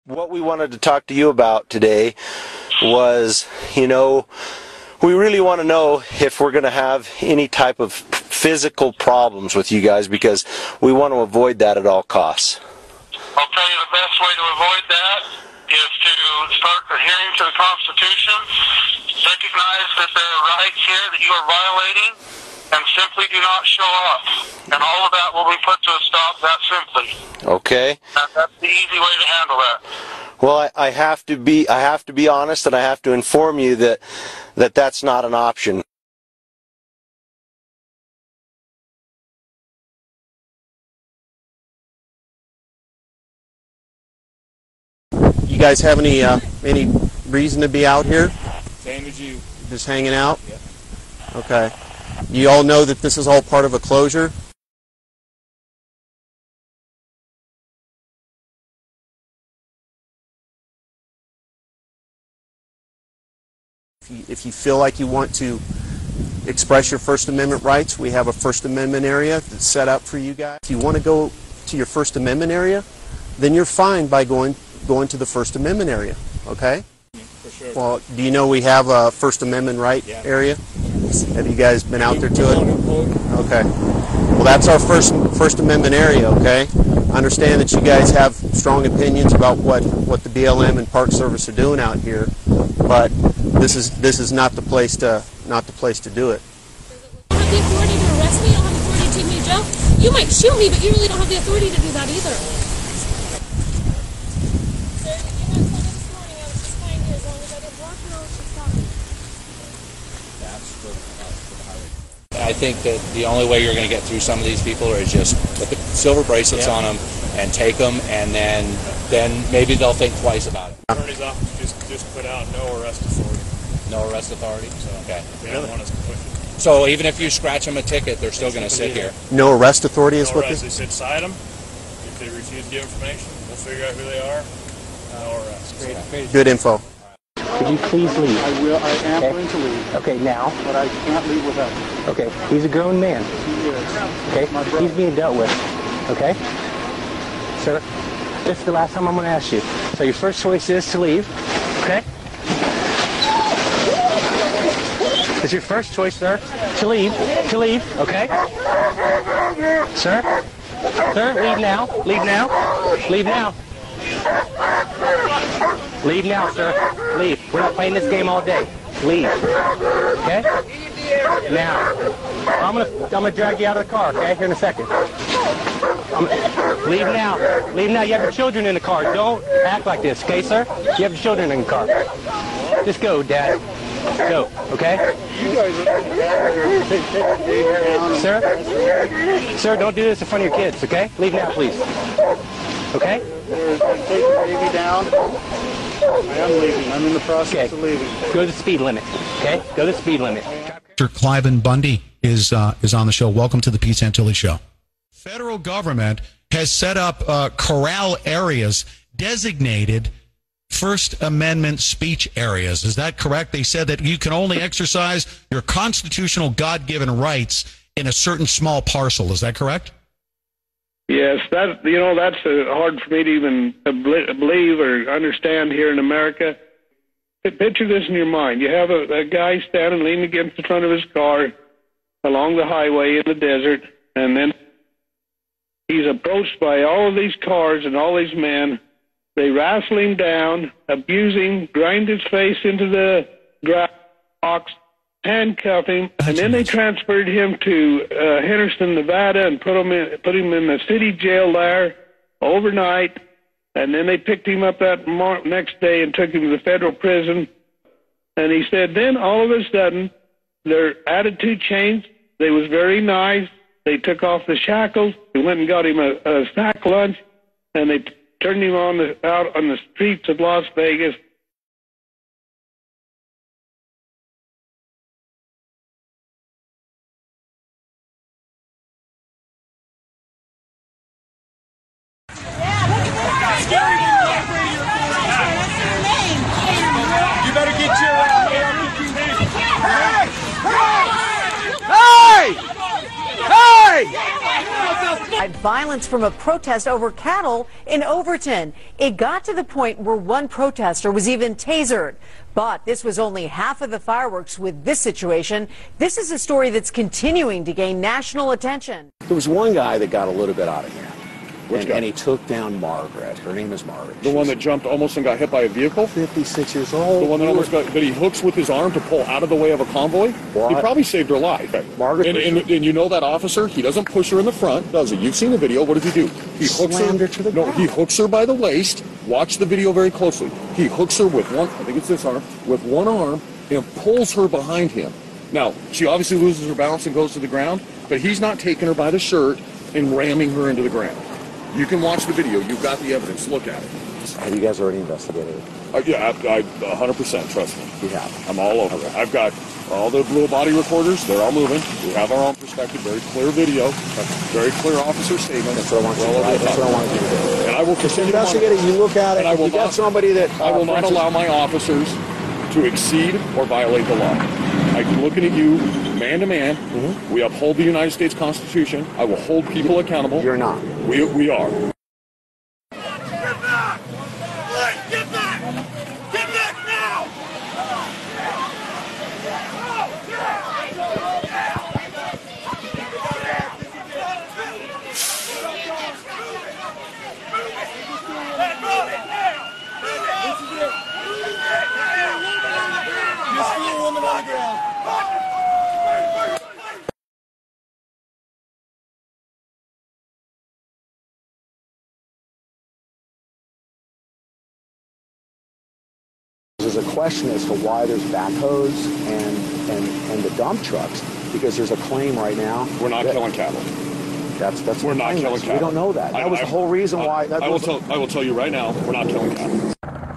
What we wanted to talk to you about today was, we really want to know if we're going to have any type of physical problems with you guys, because we want to avoid that at all costs. I'll tell you the best way to avoid that is to start adhering to the Constitution, recognize that there are rights here that you are violating, and simply do not show up. And all of that will be put to a stop that simply. Okay. And that's the easy way to handle that. Well, I have to be honest, and I have to inform you that that's not an option. You guys have any reason to be out here? Same as you. Just hanging out? Yep. Okay. You all know that this is all part of a closure? If you feel like you want to express your First Amendment rights, we have a First Amendment area that's set up for you guys. If you want to go to your First Amendment area, then you're fine by going to the First Amendment area, okay? For sure. Well, do you know we have a First Amendment right area? Have you guys been out there to it? Okay. Well, that's our First Amendment area, okay? I understand that you guys have strong opinions about what the BLM and Park Service are doing out here, but this is not the place to do it. You don't have the authority to arrest me. You don't have the authority to take me to jail. You might shoot me, but you really don't have the authority to do that either. I think that the only way you're going to get through some of these people is just put the silver bracelets on them and take them, and then maybe they'll think twice about it. The attorney's office just put out no arrest authority. No arrest authority? So okay. They don't want us to push it. So even if you scratch them a ticket, they're still going to sit here? No arrest authority is No what arrest. this? They said cite them. If they refuse to give information, we'll figure out who they are. No arrest. Good info. Could you please leave? I will. I am going to leave. Okay, now. But I can't leave without you. Okay, he's a grown man. He is. Okay, My brother. he's being dealt with. Okay? Sir, this is the last time I'm going to ask you. So your first choice is to leave. Okay? It's your first choice, sir, to leave. To leave, okay? Sir? Sir, leave now. Leave now. Leave now. Leave now, sir. Leave. We're not playing this game all day. Leave. Okay? Now. I'm gonna drag you out of the car, okay? Here in a second. Leave now. Leave now. You have your children in the car. Don't act like this, okay, sir? You have your children in the car. Just go, Dad. Go, okay? Sir? Sir, don't do this in front of your kids, okay? Leave now, please. Okay? Take the baby down. I am leaving. I'm in the process of leaving. Go to the speed limit, okay? Go to the speed limit. Dr. Cliven Bundy is on the show. Welcome to the Pete Santilli Show. Federal government has set up corral areas designated First Amendment speech areas. Is that correct? They said that you can only exercise your constitutional God-given rights in a certain small parcel. Is that correct? Yes, that's hard for me to even believe or understand here in America. Picture this in your mind. You have a guy standing leaning against the front of his car along the highway in the desert, and then he's approached by all of these cars and all these men. They wrestle him down, abuse him, grind his face into the grass box, handcuff him, and then they transferred him to Henderson, Nevada, and put him in the city jail there overnight. And then they picked him up that next day and took him to the federal prison. And he said then all of a sudden their attitude changed. They was very nice. They took off the shackles. They went and got him a sack lunch, and they turned him out on the streets of Las Vegas. violence from a protest over cattle in Overton. It got to the point where one protester was even tasered. But this was only half of the fireworks with this situation. This is a story that's continuing to gain national attention. There was one guy that got a little bit out of hand. Which guy? And he took down Margaret. Her name is Margaret. The one that jumped almost and got hit by a vehicle? 56 years old. The one that almost got, that he hooks with his arm to pull out of the way of a convoy? What? He probably saved her life. Margaret. And you know that officer? He doesn't push her in the front, does he? You've seen the video. What does he do? He hooks her to the ground. He hooks her by the waist. Watch the video very closely. He hooks her with one, I think it's this arm, with one arm and pulls her behind him. Now, she obviously loses her balance and goes to the ground, but he's not taking her by the shirt and ramming her into the ground. You can watch the video. You've got the evidence. Look at it. Have you guys already investigated it? Yeah, I 100%, trust me. You have? I'm all over it. I've got all the little body recorders. They're all moving. We have our own perspective, very clear video, very clear officer statement. That's what I want you to do. That's what I want you to do. And I will continue to investigate it. You look at it. And I will you got somebody that... I will not allow my officers to exceed or violate the law. I'm looking at you, man to man. We uphold the United States Constitution. I will hold people accountable. You're not. We are. Get back! Get back! Get back now! There's a question as to why there's backhoes and the dump trucks, because there's a claim right now. We're not killing cattle. That's we're not killing cattle. We don't know that. That was the whole reason why. I will tell you right now, we're not killing cattle.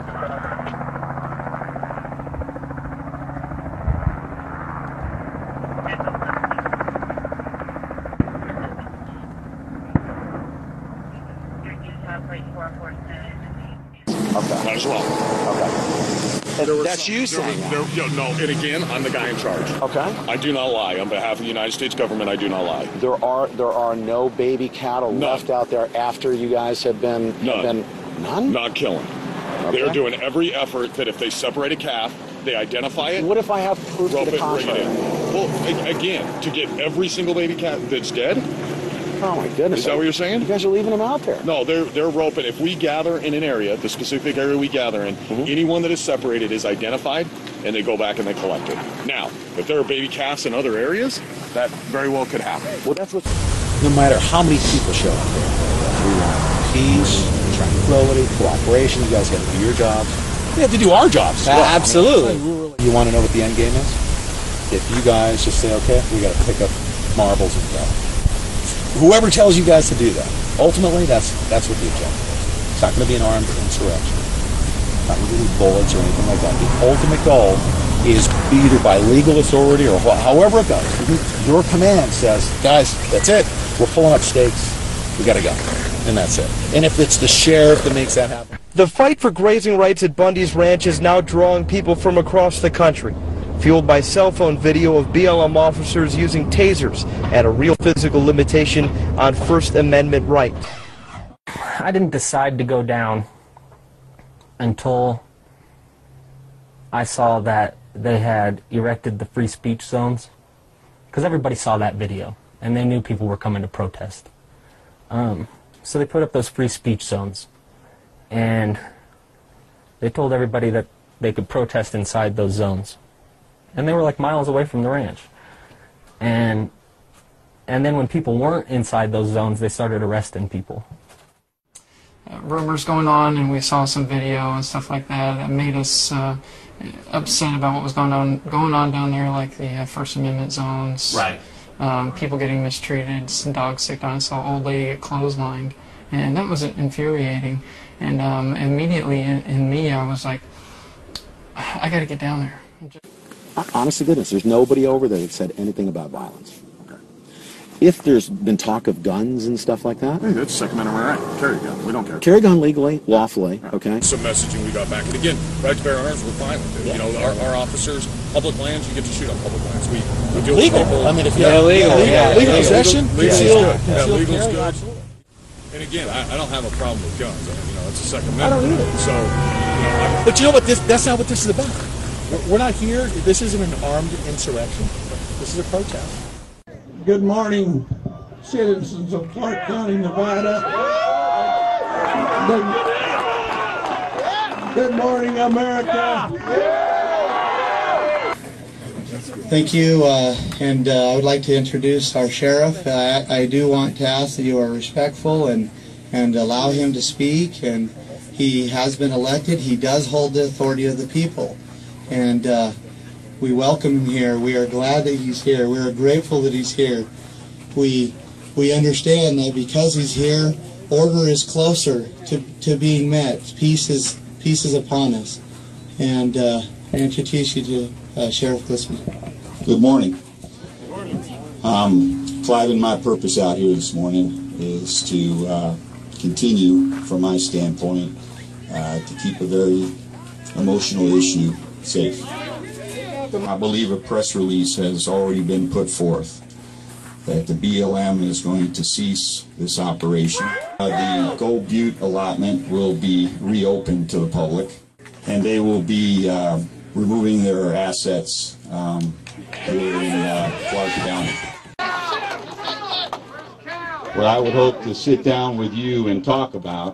Okay. As well. Okay. That's you saying that. No, and again, I'm the guy in charge. Okay. I do not lie. On behalf of the United States government, I do not lie. There are no baby cattle left out there after you guys have been... None? Not killing. Okay. They're doing every effort that if they separate a calf, they identify it. What if I have proof to the contrary? Well, again, to get every single baby cat that's dead... Oh my goodness! Is that what you're saying? You guys are leaving them out there. No, they're roping. If we gather in an area, the specific area we gather in, anyone that is separated is identified, and they go back and they collect it. Now, if there are baby calves in other areas, that very well could happen. Well, that's what. No matter how many people show up there, we want peace, tranquility, cooperation. You guys got to do your jobs. We have to do our jobs. Well. Absolutely. You want to know what the end game is? If you guys just say, okay, we got to pick up marbles and go. Whoever tells you guys to do that, ultimately, that's what the objective is. It's not going to be an armed insurrection. It's not going to be bullets or anything like that. The ultimate goal is either by legal authority or however it goes. Your command says, guys, that's it. We're pulling up stakes. We got to go. And that's it. And if it's the sheriff that makes that happen. The fight for grazing rights at Bundy's Ranch is now drawing people from across the country. Fueled by cell phone video of BLM officers using tasers and a real physical limitation on First Amendment rights. I didn't decide to go down until I saw that they had erected the free speech zones, because everybody saw that video and they knew people were coming to protest. So they put up those free speech zones and they told everybody that they could protest inside those zones. And they were like miles away from the ranch. And then when people weren't inside those zones, they started arresting people. Rumors going on, and we saw some video and stuff like that made us upset about what was going on down there, like the First Amendment zones. Right. People getting mistreated, some dogs sick on, saw old lady get clotheslined, and that was infuriating. And immediately in me, I was like, I got to get down there. Honest to goodness, there's nobody over there that said anything about violence. Okay. If there's been talk of guns and stuff like that... Hey, that's Second Amendment right. Carry a gun. We don't care. Carry a gun legally, lawfully, okay? Some messaging we got back. And again, right to bear arms, we're fine with it. Yeah. You know, our officers, public lands, you get to shoot on public lands. We deal legal. with people. I mean, if legal possession, legal is good. Yeah, legal is good. And again, I don't have a problem with guns. You know, it's a Second I don't Amendment. either. So, But you know what? That's not what this is about. We're not here. This isn't an armed insurrection. This is a protest. Good morning, citizens of Clark County, Nevada. Good morning, America. Thank you, and I would like to introduce our sheriff. I do want to ask that you are respectful and allow him to speak. And he has been elected. He does hold the authority of the people, and we welcome him here. We are glad that he's here. We are grateful that he's here. We understand that because he's here, order is closer to being met. Peace is upon us. And I introduce you to Sheriff Glissman. Good morning. Clive, and my purpose out here this morning is to continue, from my standpoint, to keep a very emotional issue safe. I believe a press release has already been put forth that the BLM is going to cease this operation. The Gold Butte allotment will be reopened to the public, and they will be removing their assets here in Clark County. What I would hope to sit down with you and talk about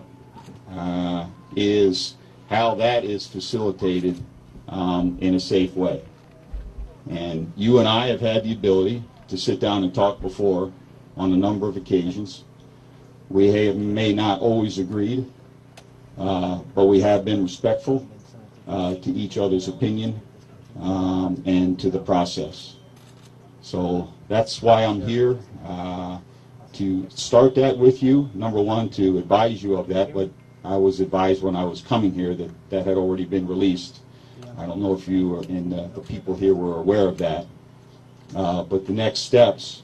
is how that is facilitated in a safe way. And you and I have had the ability to sit down and talk before on a number of occasions. We may not always agreed, but we have been respectful to each other's opinion and to the process. So that's why I'm here, to start that with you. Number one, to advise you of that, but I was advised when I was coming here that that had already been released. I don't know if you and the people here were aware of that. But the next steps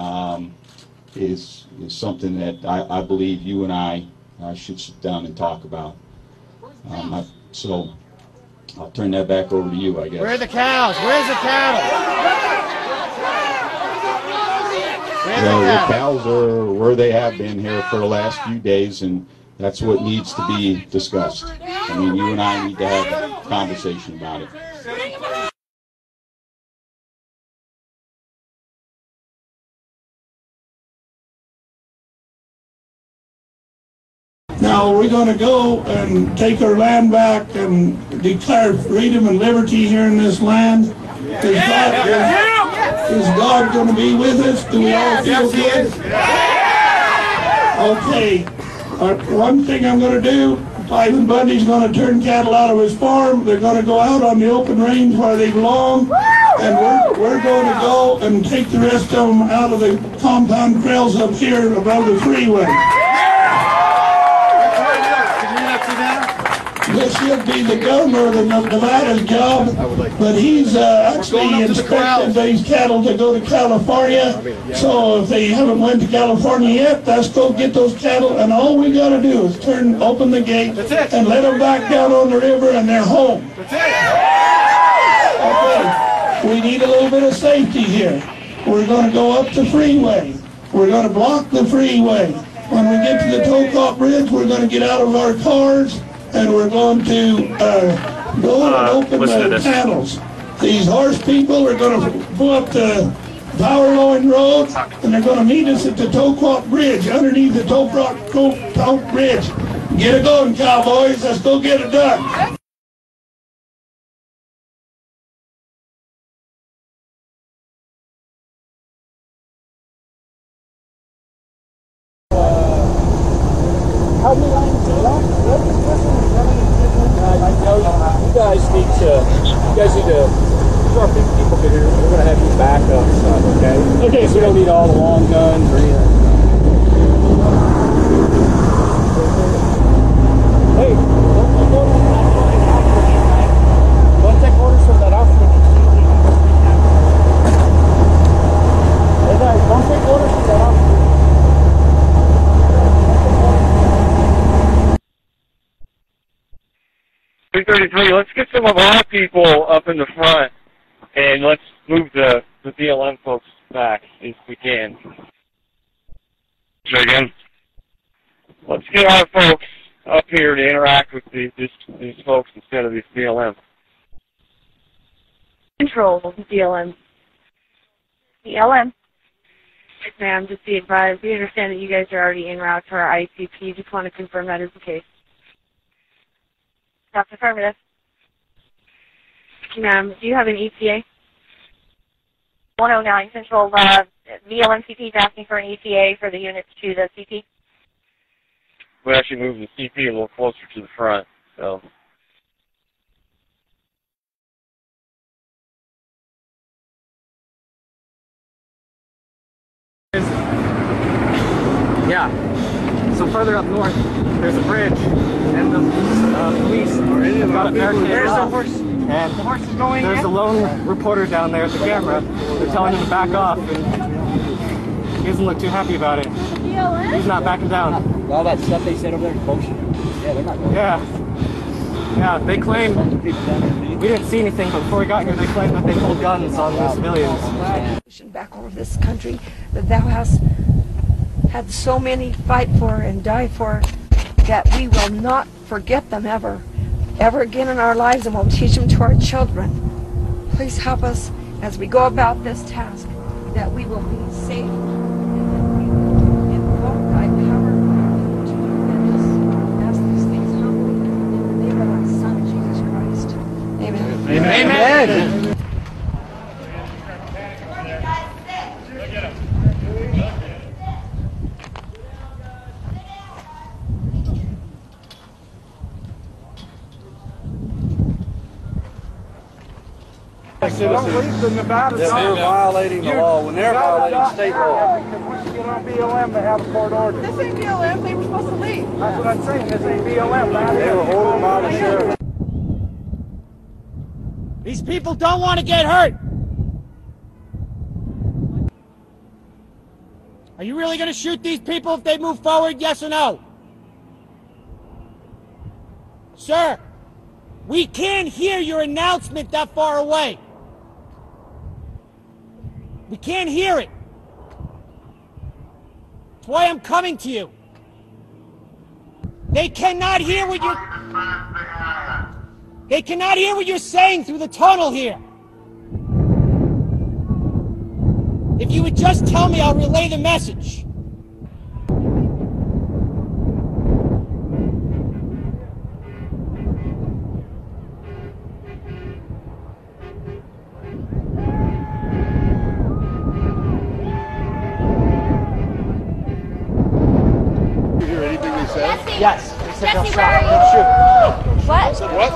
is something that I believe you and I should sit down and talk about. So I'll turn that back over to you, I guess. Where are the cows? Where's the cattle? Well, the cows are where they have been here for the last few days, and that's what needs to be discussed. I mean, you and I need to have a conversation about it. Now we're going to go and take our land back and declare freedom and liberty here in this land. Is God going to be with us? Do we all feel good? Okay. One thing I'm going to do, Ivan Bundy's going to turn cattle out of his farm. They're going to go out on the open range where they belong. And we're going to go and take the rest of them out of the compound trails up here above the freeway. This should be the governor of Nevada's job, but he's actually inspected these cattle to go to California. So if they haven't went to California yet, let's go get those cattle, and all we got to do is open the gate and let them back down on the river, and they're home. Okay. We need a little bit of safety here. We're going to go up the freeway. We're going to block the freeway. When we get to the Tocop Bridge, we're going to get out of our cars, and we're going to go and open the channels. These horse people are going to pull up the Power Line Road, and they're going to meet us at the Tocop Bridge, underneath the Tocop Bridge. Get it going, cowboys. Let's go get it done. How many lines are left? You guys need to, our people get here, we're going to have you back up some, okay? Okay, so we don't need all the long guns or anything. Hey, don't take orders from that officer. Hey guys, don't take orders from that officer. Let's get some of our people up in the front, and let's move the BLM folks back if we can. Say again? Let's get our folks up here to interact with these folks instead of these BLM. Control, BLM. BLM. Yes, ma'am, just be advised. We understand that you guys are already en route to our ICP. Just want to confirm that is the case. That's affirmative. Ma'am, do you have an ETA? 109 Central, BLM CP is asking for an ETA for the units to the CP. We actually moved the CP a little closer to the front, so. Yeah. So further up north, there's a bridge, and the police have got a barricade off. And the horse is going. There's a lone reporter down there with the camera. They're telling him to back off, and he doesn't look too happy about it. He's not backing down. All that stuff they said over there is bullshit. Yeah, they're not going. Yeah. Yeah, they claim we didn't see anything, but before we got here, they claimed that they pulled guns on the civilians. Back over this country that thou hast had so many fight for and die for, that we will not forget them ever again in our lives, and we'll teach them to our children. Please help us as we go about this task, that we will be safe, and that we will invoke thy power to just ask these things humbly in the name of thy Son, Jesus Christ. Amen. Amen. Amen. Citizens, that they're violating the law when they're violating state law. Once you get on BLM, they have a court order. This ain't BLM. They were supposed to leave. That's what I'm saying. This ain't BLM. They were ordered by the sheriff. These people don't want to get hurt. Are you really going to shoot these people if they move forward, yes or no? Sir, we can't hear your announcement that far away. We can't hear it. That's why I'm coming to you. They cannot hear what you're... They cannot hear what you're saying through the tunnel here. If you would just tell me, I'll relay the message. Yes. They said they'll stop. They'll shoot. What? Said what?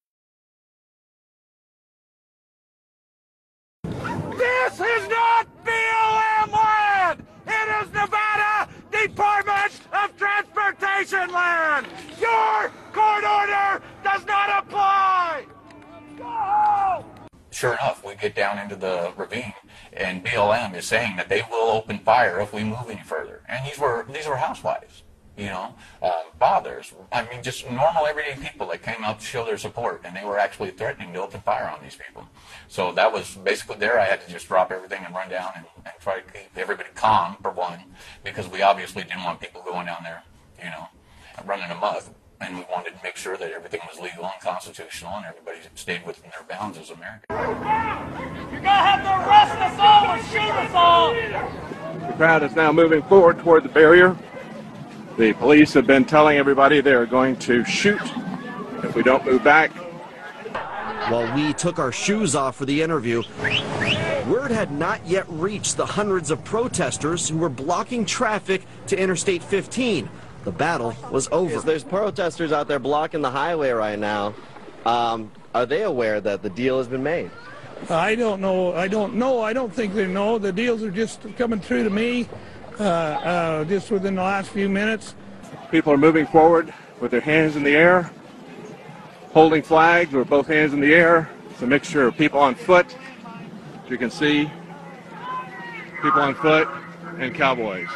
This is not BLM land! It is Nevada Department of Transportation land! Your court order does not apply! Go! Sure enough, we get down into the ravine, and BLM is saying that they will open fire if we move any further. And these were housewives. You know, fathers, I mean, just normal everyday people that came out to show their support, and they were actually threatening to open fire on these people. So that was basically there. I had to just drop everything and run down and try to keep everybody calm, for one, because we obviously didn't want people going down there, you know, running amok. And we wanted to make sure that everything was legal and constitutional and everybody stayed within their bounds as Americans. You're gonna have to arrest us all or shoot us all! The crowd is now moving forward toward the barrier. The police have been telling everybody they are going to shoot if we don't move back. While we took our shoes off for the interview, word had not yet reached the hundreds of protesters who were blocking traffic to Interstate 15. The battle was over. There's protesters out there blocking the highway right now. Are they aware that the deal has been made? I don't know. I don't think they know. The deals are just coming through to me just within the last few minutes. People are moving forward with their hands in the air, holding flags with both hands in the air. It's a mixture of people on foot, as you can see, people on foot, and cowboys.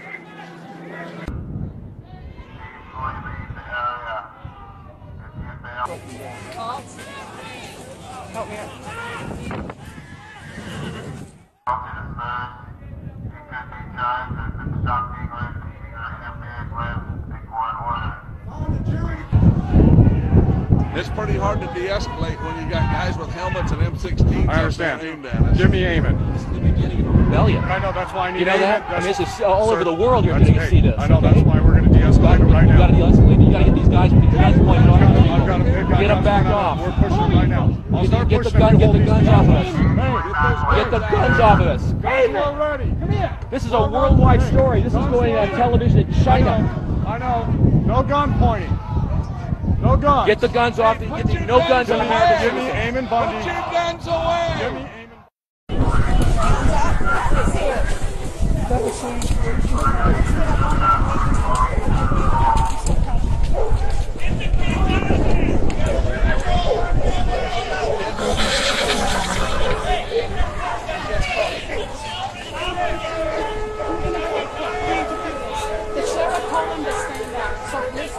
Help me out. It's pretty hard to de-escalate when you got guys with helmets and M16s. I understand. Aimed at us. Give me Eamon. This is the beginning of a rebellion. I know, that's why I need You know Eamon. that? I mean, this is all Sir, over the world you're getting to hey, see this. I know, okay? that's why we're going to de-escalate it right now. You got to de-escalate it. You got to get these guys with these guns pointed on them. I've got Get them back off. We're pushing right now. I'll start Get the pushing gun. if you Get hold the these guns people. off of us. Hey, Get the guns off of us. Guys, we're ready. Come here. This is a worldwide story. This is going on television in China. I know. No gun pointing. No guns. Get the guns off. No guns on the harbor. Give me Eamon Bundy. Put your guns away. Give me Eamon. The sheriff told him to stand back, so listen.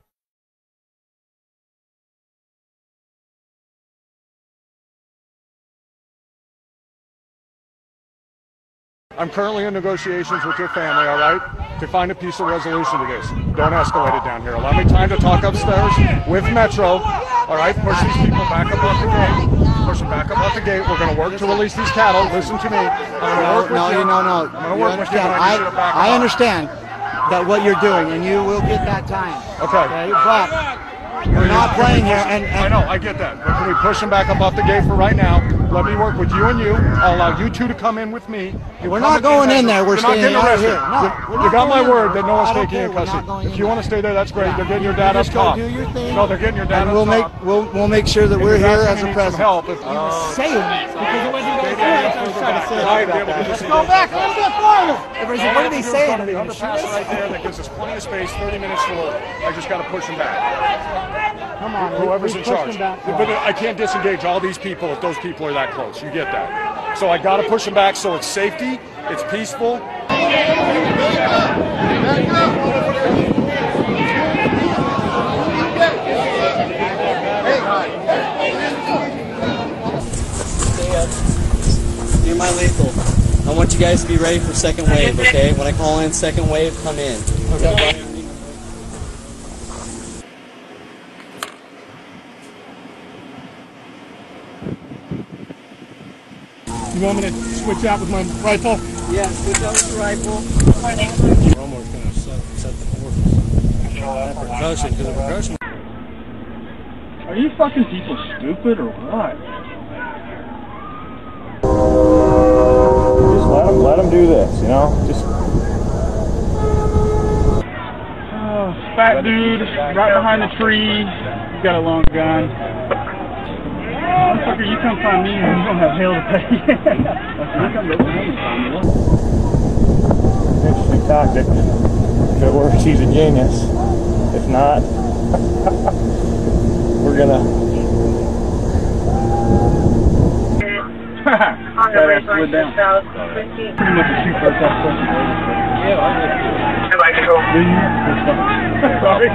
I'm currently in negotiations with your family, all right, to find a peaceful resolution to this. Don't escalate it down here. Allow me time to talk upstairs with Metro, all right? Push these people back up off the gate. Push them back up off the gate. We're going to work to release these cattle. Listen to me. I'm going to work with you. No. I'm going to work with you. I understand that what you're doing, and you will get that time. Okay. But we're not playing here. And I know, I get that. But can we push them back up off the gate for right now? Let me work with you and you. I'll allow you two to come in with me. We're not going in there. We're staying out here. No, you got my word that no one's taking you in custody. If you want to stay there, that's great. They're getting your dad up top. No, they're getting your dad up top. We'll make sure that we're here as a presence. Help. Saying that because it wasn't going to Let's go back a little bit farther. What are they saying? On the pass right there, that gives us plenty of space. 30 minutes to work. I just got to push them back. Come on, whoever's in charge. But I can't disengage all these people if those people are that close. You get that? So I got to push them back so it's safety, it's peaceful. Do my lethal. I want you guys to be ready for second wave, okay? When I call in second wave, come in. Okay. You want me to switch out with my rifle? Yeah, switch out with the rifle. We're almost going to set the forces. Percussion, because the percussion. Are you fucking people stupid or what? Just let them do this, you know? Just. Fat dude, right behind the tree. He's got a long gun. Motherfucker, you come find me and you don't have hell to pay. You come to Oklahoma find me. Interesting tactic. If it works, he's a genius. If not, we're gonna. On the way going to South 15. Pretty much a shoot first off question. Yeah, I'd like to go. Do you? Sorry.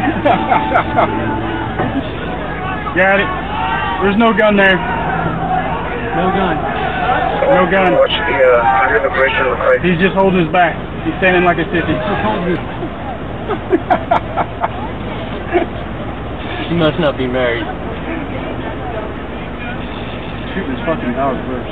Got it. There's no gun there. No gun. No gun. He's just holding his back. He's standing like a sissy. He must not be married. Shoot this fucking dog first.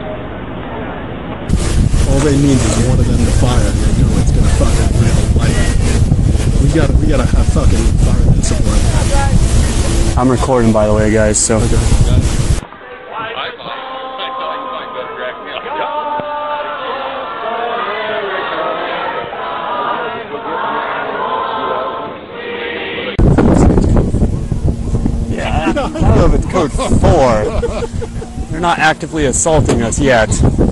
All they need is one of them to fire, and they know it's gonna fucking really light. We gotta have fucking fire discipline. I'm recording, by the way, guys, so. I don't know if it's code 4. They're not actively assaulting us yet.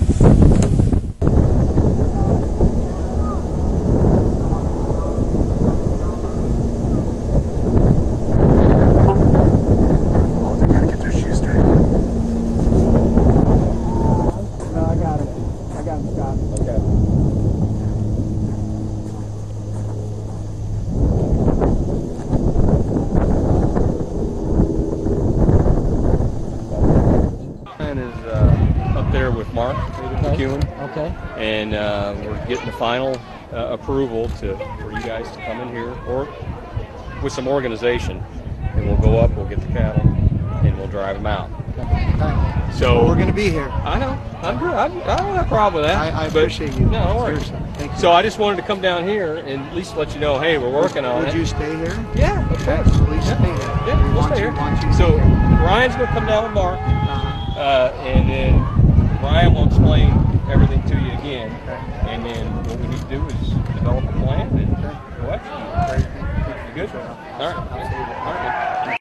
Okay. And we're getting the final approval for you guys to come in here or with some organization, and we'll go up, we'll get the cattle, drive them out. So we're going to be here. I know. I'm good. I don't have a problem with that. I appreciate you. No, don't worry. Seriously. Thank you. So I just wanted to come down here and at least let you know, hey, we're working on it. Would you stay here? Yeah, of course. Please stay here. Yeah, we'll stay here. So Ryan's going to come down with Mark, and then Ryan will explain everything to you again. And then what we need to do is develop a plan and go execute. You good? All right. All right.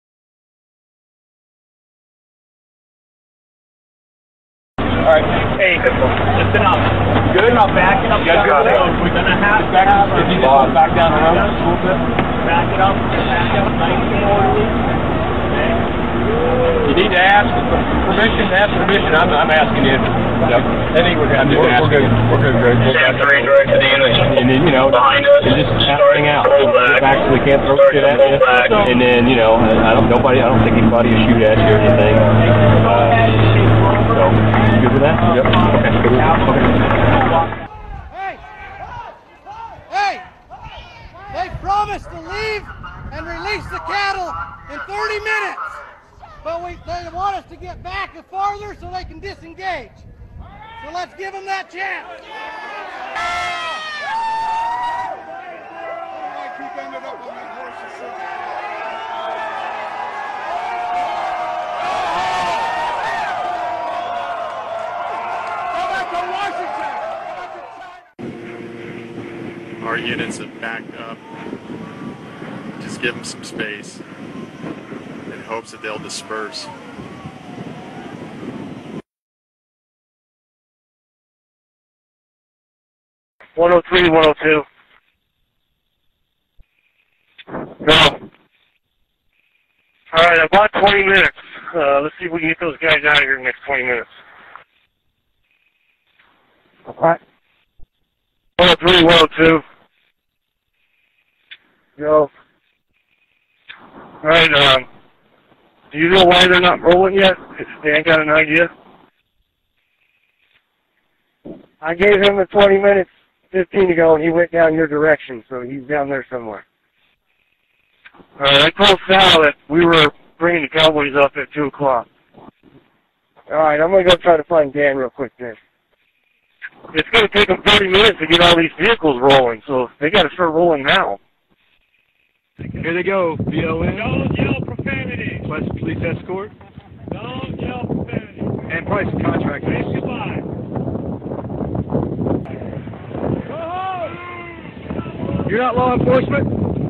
All right. Hey, listen up. Good enough. Back it up. You guys good? We're gonna have to back up. If you just back down the road a little bit. Back it up. Back up. Nice and orderly. Okay. You need to ask for permission. Ask permission. I'm asking you. Yep. I think we're good. We're good. We're good. We'll back direct to the unit. And then behind us. And just hang out. Get back so we can't throw shit at you. And then I don't think anybody will shoot at you or anything. So, you good with that? Yep. Okay. Hey! They promised to leave and release the cattle in 30 minutes. But they want us to get back farther so they can disengage. So let's give them that chance. Our units have backed up. Just give them some space in hopes that they'll disperse. .103, 102. No. Alright, about 20 minutes. Let's see if we can get those guys out of here in the next 20 minutes. What? 103, 102. Go. Alright, do you know why they're not rolling yet? They ain't got an idea? I gave him the 20 minutes, 15 ago, and he went down your direction, so he's down there somewhere. Alright, I told Sal that we were bringing the Cowboys up at 2 o'clock. Alright, I'm going to go try to find Dan real quick then. It's going to take them 30 minutes to get all these vehicles rolling, so they got to start rolling now. Here they go, BLM. Don't yell profanity. Plus police escort. Don't yell profanity. And price contract. Say goodbye. You're not law enforcement?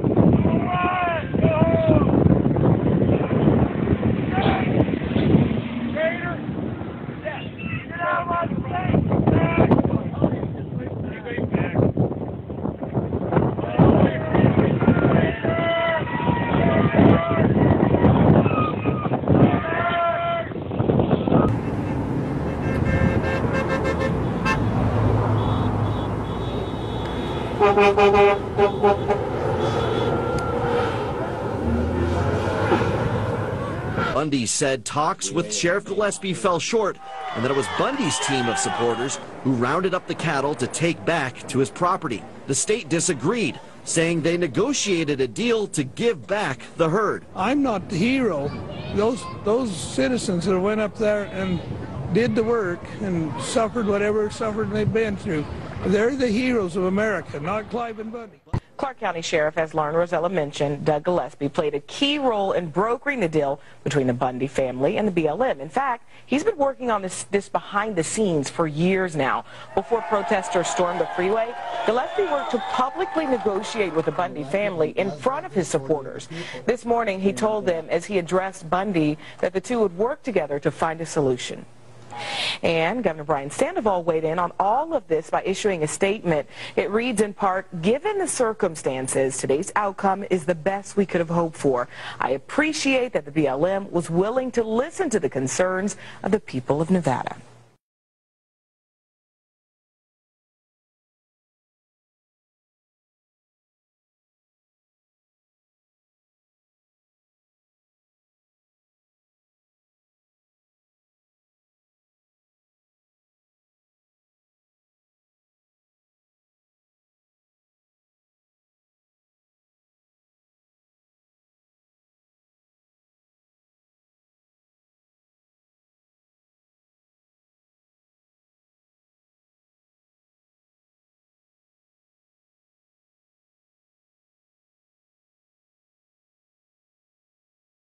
Bundy said talks with Sheriff Gillespie fell short and that it was Bundy's team of supporters who rounded up the cattle to take back to his property. The state disagreed, saying they negotiated a deal to give back the herd. I'm not the hero. Those citizens that went up there and did the work and suffered whatever suffering they've been through, they're the heroes of America, not Clive and Bundy. Clark County Sheriff, as Lauren Rosella mentioned, Doug Gillespie played a key role in brokering the deal between the Bundy family and the BLM. In fact, he's been working on this behind the scenes for years now. Before protesters stormed the freeway, Gillespie worked to publicly negotiate with the Bundy family in front of his supporters. This morning, he told them as he addressed Bundy that the two would work together to find a solution. And Governor Brian Sandoval weighed in on all of this by issuing a statement. It reads in part, "Given the circumstances, today's outcome is the best we could have hoped for. I appreciate that the BLM was willing to listen to the concerns of the people of Nevada."